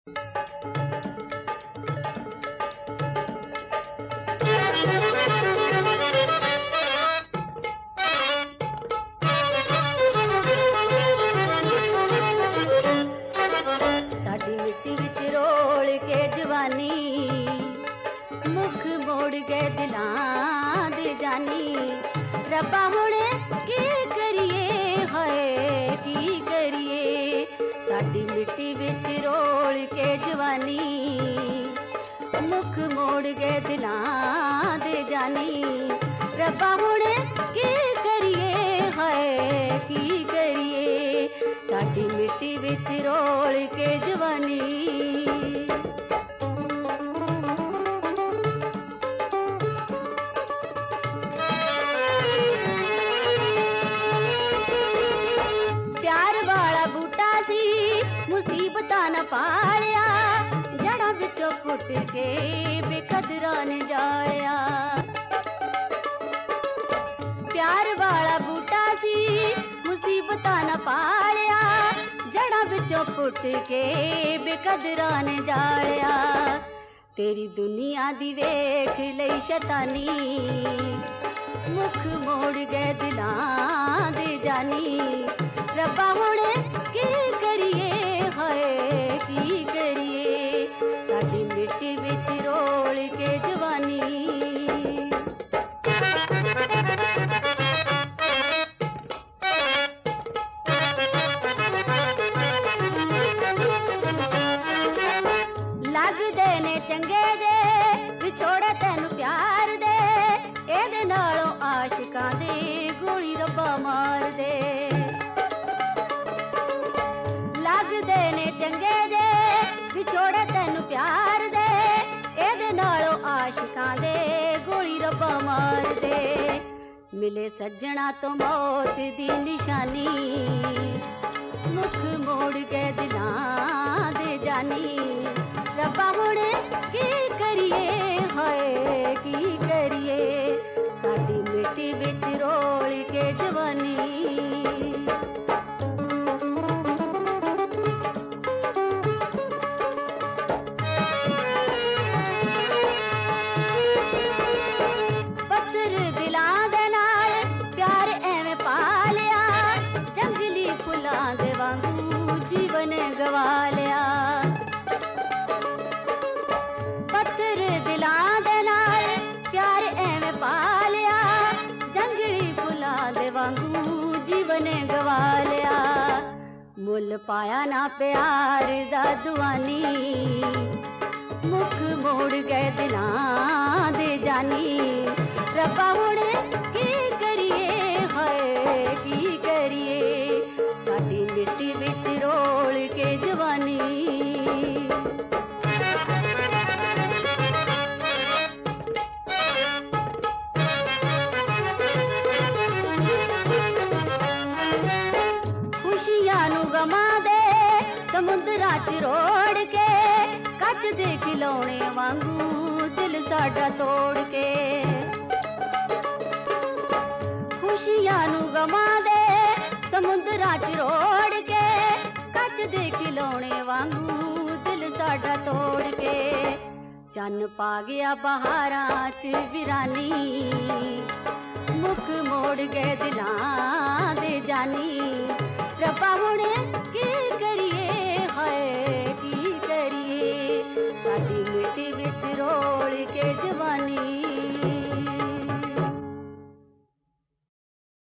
साडी मिट्टी which role के जवानी, मुख मोड़ गए दिलां दे जानी। रब्बा हुण की करिए, हाय की करिए। साडी मिट्टी विच रोल के जवानी, मुख मोड़ गए दिलां दे जानी। रब्बा हुण की करिए, हाय की करिए। साडी मिट्टी विच रोल के जवानी। प्यार वाला बूटा सी मुसीबतां न पालिया, जड़ां विचों फुट के बेकदरां ने जालिया। प्यार वाला बूटा सी मुसीबतां न पालिया, जड़ां विचों फुट के बेकदरां ने जालिया। तेरी दुनिया दी वेख लई शैतानी, मुख मोड़ गए दिलां दे जानी। रब्बा हुण की करिए, हाय की करिए। साडी मिट्टी विच रोल के जवानी। लगदे ने चंगे जे विछोड़े तैनू प्यार दे, एदे नालों आशिकां दे गोली रब्बा मार दे। लगदे ने चंगे जे विछोड़े तैनू प्यार दे, एदे नालों आशिकां दे गोली रब्बा मार दे। मिले सज्जणा तो मौत दी निशानी, मुख मोड़ के दिलां दे जानी। रब्बा हुण की करिए, हाय की करिए। साडी मिट्टी विच रोल के जवानी। पत्थर दिलां दे नाल प्यार एवें पा लिया, जंगली फुलां दे वांगू जीवन गवा लिया। पत्थर दिलां दे नाल प्यार एवें पा लिया, जंगली फुलां दे वांगू जीवन गवा लिया। मुल पाया ना प्यार दा दुआनी, मुख मोड़ गए दिलां दे जानी। रब्बा हुण की करिए, हाय की करिए। साडी मिट्टी विच रोल के जवानी। खुशियां नू गमां दे समुद्रां च रोड़ के, कच दे खिलौने वांगू दिल साडा तोड़ के। खुशियां नू गमां दे समुद्रां च रोड़ के, कच दे खिलौने वांगू दिल साडा तोड़ के। चन्न पा गया बहारां च वीरानी, मुख मोड़ गए दिलां दे जानी। रब्बा हुण की करिए, हाय की करिए। साडी मिट्टी विच रोल के जवानी।